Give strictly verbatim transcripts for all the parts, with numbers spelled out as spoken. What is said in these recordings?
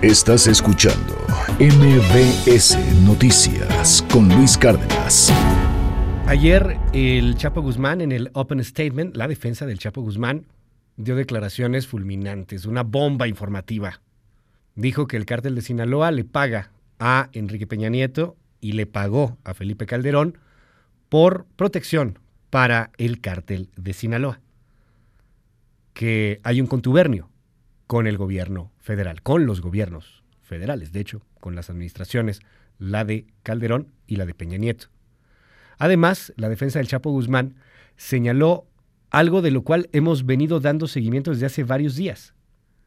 Estás escuchando M B S Noticias con Luis Cárdenas. Ayer el Chapo Guzmán, en el Open Statement, la defensa del Chapo Guzmán dio declaraciones fulminantes, una bomba informativa. Dijo que el cártel de Sinaloa le paga a Enrique Peña Nieto y le pagó a Felipe Calderón por protección para el cártel de Sinaloa. Que hay un contubernio con el gobierno federal, con los gobiernos federales, de hecho, con las administraciones, la de Calderón y la de Peña Nieto. Además, la defensa del Chapo Guzmán señaló algo de lo cual hemos venido dando seguimiento desde hace varios días.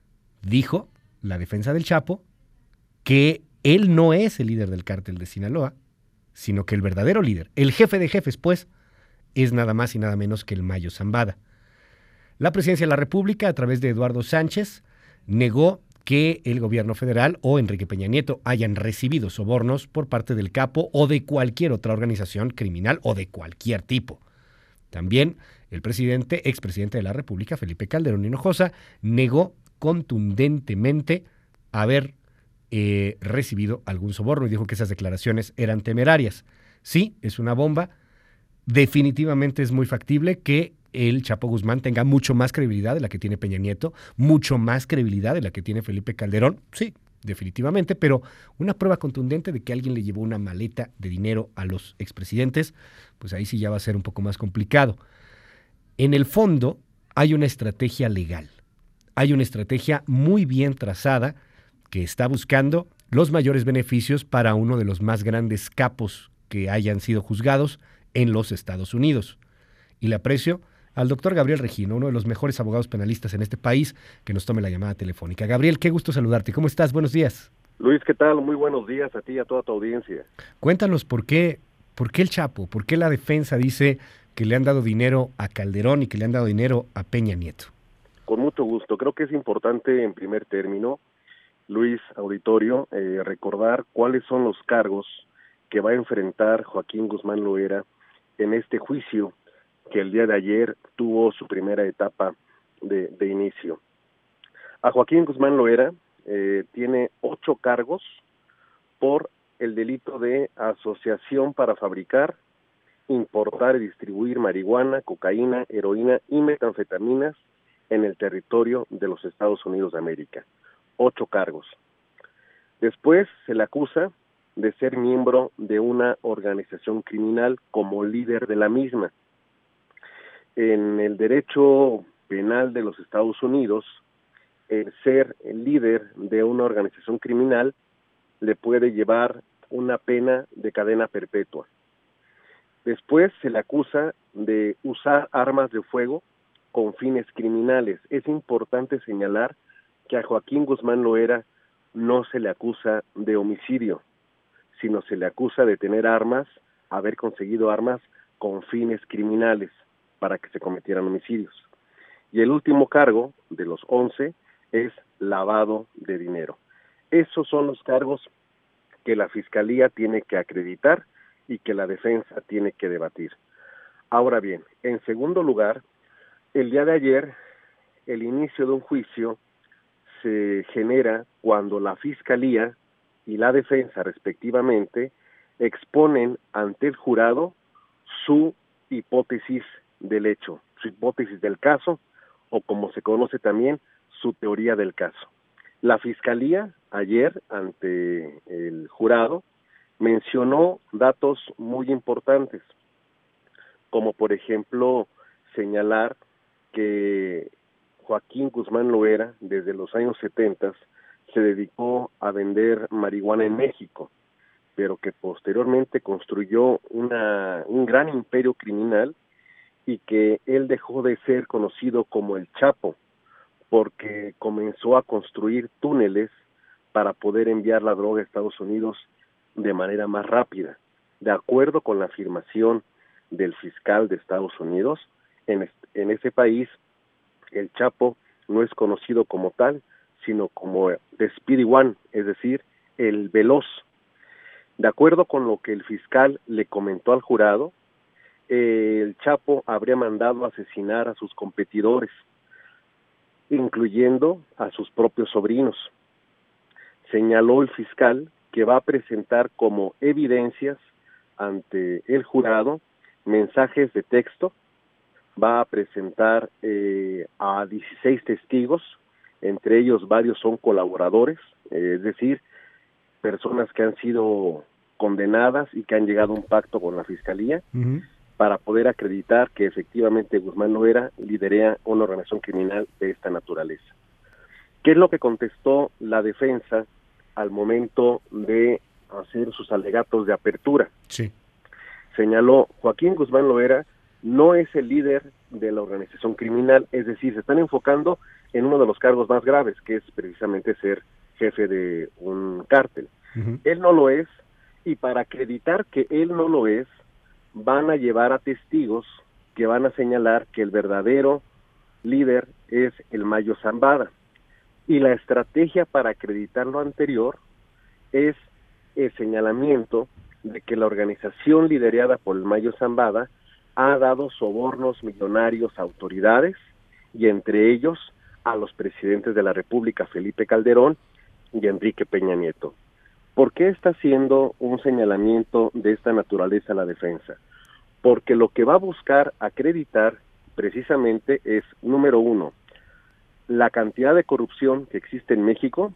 Dijo la defensa del Chapo que él no es el líder del cártel de Sinaloa, sino que el verdadero líder, el jefe de jefes, pues, es nada más y nada menos que el Mayo Zambada. La presidencia de la República, a través de Eduardo Sánchez, negó que el gobierno federal o Enrique Peña Nieto hayan recibido sobornos por parte del Capo o de cualquier otra organización criminal o de cualquier tipo. También el presidente, expresidente de la República, Felipe Calderón Hinojosa, negó contundentemente haber eh, recibido algún soborno y dijo que esas declaraciones eran temerarias. Sí, es una bomba. Definitivamente es muy factible que el Chapo Guzmán tenga mucho más credibilidad de la que tiene Peña Nieto, mucho más credibilidad de la que tiene Felipe Calderón, sí, definitivamente, pero una prueba contundente de que alguien le llevó una maleta de dinero a los expresidentes, pues ahí sí ya va a ser un poco más complicado. En el fondo hay una estrategia legal, hay una estrategia muy bien trazada que está buscando los mayores beneficios para uno de los más grandes capos que hayan sido juzgados en los Estados Unidos. Y le aprecio al doctor Gabriel Regino, uno de los mejores abogados penalistas en este país, que nos tome la llamada telefónica. Gabriel, qué gusto saludarte. ¿Cómo estás? Buenos días. Luis, ¿qué tal? Muy buenos días a ti y a toda tu audiencia. Cuéntanos por qué, por qué el Chapo, por qué la defensa dice que le han dado dinero a Calderón y que le han dado dinero a Peña Nieto. Con mucho gusto. Creo que es importante, en primer término, Luis, auditorio, eh, recordar cuáles son los cargos que va a enfrentar Joaquín Guzmán Loera en este juicio que el día de ayer tuvo su primera etapa de, de inicio. A Joaquín Guzmán Loera eh, tiene ocho cargos por el delito de asociación para fabricar, importar y distribuir marihuana, cocaína, heroína y metanfetaminas en el territorio de los Estados Unidos de América. Ocho cargos. Después se le acusa de ser miembro de una organización criminal como líder de la misma. En el derecho penal de los Estados Unidos, el ser el líder de una organización criminal le puede llevar una pena de cadena perpetua. Después se le acusa de usar armas de fuego con fines criminales. Es importante señalar que a Joaquín Guzmán Loera no se le acusa de homicidio, sino se le acusa de tener armas, haber conseguido armas con fines criminales para que se cometieran homicidios. Y el último cargo, de los once, es lavado de dinero. Esos son los cargos que la Fiscalía tiene que acreditar y que la defensa tiene que debatir. Ahora bien, en segundo lugar, el día de ayer, el inicio de un juicio se genera cuando la Fiscalía y la defensa, respectivamente, exponen ante el jurado su hipótesis del hecho, su hipótesis del caso, o como se conoce también, su teoría del caso. La Fiscalía, ayer, ante el jurado, mencionó datos muy importantes, como por ejemplo, señalar que Joaquín Guzmán Loera, desde los años setenta, se dedicó a vender marihuana en México, pero que posteriormente construyó una, un gran imperio criminal y que él dejó de ser conocido como el Chapo, porque comenzó a construir túneles para poder enviar la droga a Estados Unidos de manera más rápida. De acuerdo con la afirmación del fiscal de Estados Unidos, en, en ese país el Chapo no es conocido como tal, sino como The Speedy One, es decir, el veloz. De acuerdo con lo que el fiscal le comentó al jurado, eh, el Chapo habría mandado asesinar a sus competidores, incluyendo a sus propios sobrinos. señaló el fiscal que va a presentar como evidencias ante el jurado mensajes de texto, va a presentar eh, a dieciséis testigos, entre ellos varios son colaboradores, eh, es decir, personas que han sido condenadas y que han llegado a un pacto con la Fiscalía, uh-huh, para poder acreditar que efectivamente Guzmán Loera lidera una organización criminal de esta naturaleza. ¿Qué es lo que contestó la defensa al momento de hacer sus alegatos de apertura? Sí. Señaló, Joaquín Guzmán Loera no es el líder de la organización criminal, es decir, se están enfocando en uno de los cargos más graves, que es precisamente ser jefe de un cártel. Uh-huh. Él no lo es, y para acreditar que él no lo es, van a llevar a testigos que van a señalar que el verdadero líder es el Mayo Zambada. Y la estrategia para acreditar lo anterior es el señalamiento de que la organización liderada por el Mayo Zambada ha dado sobornos millonarios a autoridades y entre ellos a los presidentes de la República, Felipe Calderón y Enrique Peña Nieto. ¿Por qué está haciendo un señalamiento de esta naturaleza la defensa? Porque lo que va a buscar acreditar precisamente es, número uno, la cantidad de corrupción que existe en México,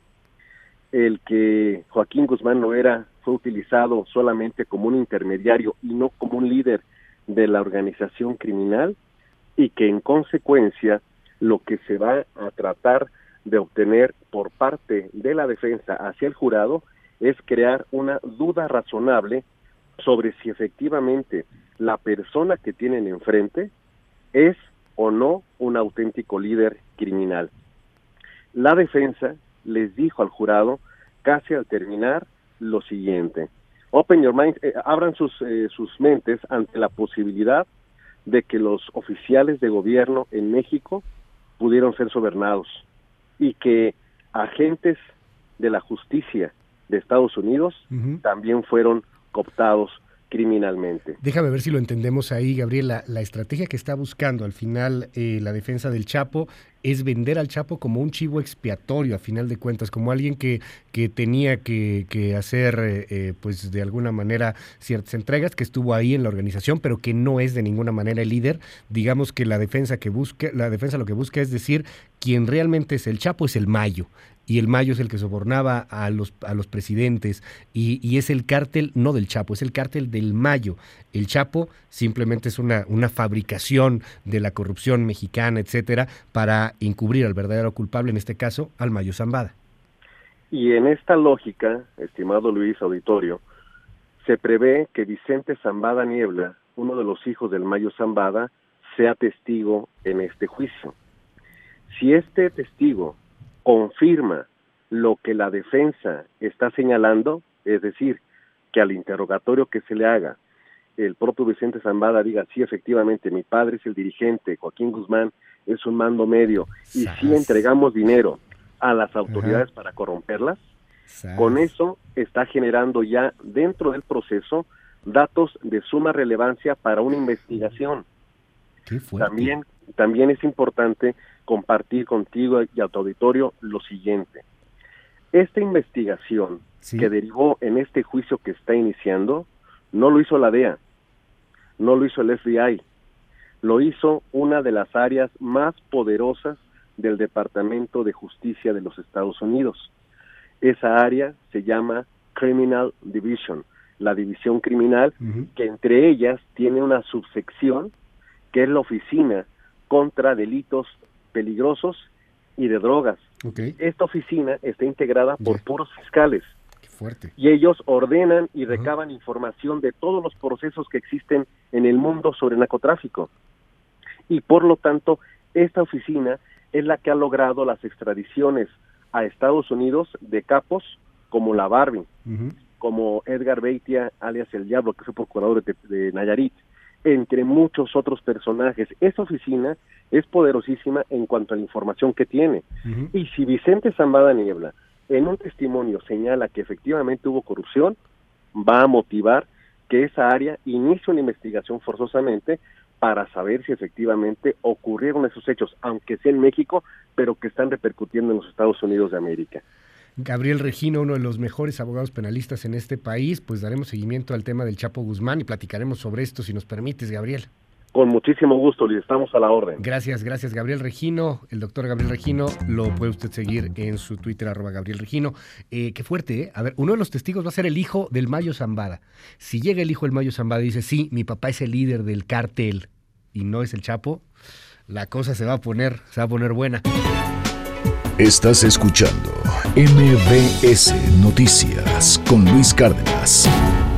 el que Joaquín Guzmán Loera fue utilizado solamente como un intermediario y no como un líder de la organización criminal, y que en consecuencia lo que se va a tratar de obtener por parte de la defensa hacia el jurado es crear una duda razonable sobre si efectivamente la persona que tienen enfrente es o no un auténtico líder criminal. La defensa les dijo al jurado, casi al terminar, lo siguiente: open your mind, eh, abran sus, eh, sus mentes ante la posibilidad de que los oficiales de gobierno en México pudieron ser sobornados y que agentes de la justicia de Estados Unidos uh-huh. también fueron cooptados criminalmente. Déjame ver si lo entendemos ahí, Gabriel. La, la estrategia que está buscando al final eh, la defensa del Chapo es vender al Chapo como un chivo expiatorio, a final de cuentas, como alguien que, que tenía que, que hacer, eh, pues de alguna manera, ciertas entregas, que estuvo ahí en la organización, pero que no es de ninguna manera el líder. Digamos que la defensa que busca, la defensa lo que busca es decir, quien realmente es el Chapo es el Mayo, y el Mayo es el que sobornaba a los, a los presidentes, y, y es el cártel no del Chapo, es el cártel del Mayo. El Chapo simplemente es una, una fabricación de la corrupción mexicana, etcétera, para encubrir al verdadero culpable, en este caso, al Mayo Zambada. Y en esta lógica, estimado Luis Auditorio, se prevé que Vicente Zambada Niebla, uno de los hijos del Mayo Zambada, sea testigo en este juicio. Si este testigo confirma lo que la defensa está señalando, es decir, que al interrogatorio que se le haga, el propio Vicente Zambada diga, sí, efectivamente, mi padre es el dirigente, Joaquín Guzmán es un mando medio, y si sí entregamos dinero a las autoridades Ajá. para corromperlas, Sas. Con eso está generando ya dentro del proceso datos de suma relevancia para una investigación. Qué fuerte. También, también es importante compartir contigo y a tu auditorio lo siguiente. Esta investigación sí. que derivó en este juicio que está iniciando, no lo hizo la D E A, no lo hizo el F B I, lo hizo una de las áreas más poderosas del Departamento de Justicia de los Estados Unidos. Esa área se llama Criminal Division, la división criminal, uh-huh. que entre ellas tiene una subsección que es la Oficina contra Delitos Peligrosos y de Drogas. Okay. Esta oficina está integrada por yeah. puros fiscales. Qué fuerte. Y ellos ordenan y recaban uh-huh. información de todos los procesos que existen en el mundo sobre narcotráfico. Y por lo tanto, esta oficina es la que ha logrado las extradiciones a Estados Unidos de capos como la Barbie, uh-huh. como Edgar Beitia, alias El Diablo, que fue procurador de, de Nayarit, entre muchos otros personajes. Esa oficina es poderosísima en cuanto a la información que tiene. Uh-huh. Y si Vicente Zambada Niebla en un testimonio señala que efectivamente hubo corrupción, va a motivar que esa área inicie una investigación forzosamente para saber si efectivamente ocurrieron esos hechos, aunque sea en México, pero que están repercutiendo en los Estados Unidos de América. Gabriel Regino, uno de los mejores abogados penalistas en este país, pues daremos seguimiento al tema del Chapo Guzmán y platicaremos sobre esto, si nos permites, Gabriel. Con muchísimo gusto, Luis, estamos a la orden. Gracias, gracias, Gabriel Regino, el doctor Gabriel Regino, lo puede usted seguir en su Twitter, arroba Gabriel Regino. Eh, qué fuerte, ¿eh? A ver, uno de los testigos va a ser el hijo del Mayo Zambada. Si llega el hijo del Mayo Zambada y dice, sí, mi papá es el líder del cártel y no es el Chapo, la cosa se va a poner, se va a poner buena. Estás escuchando M B S Noticias con Luis Cárdenas.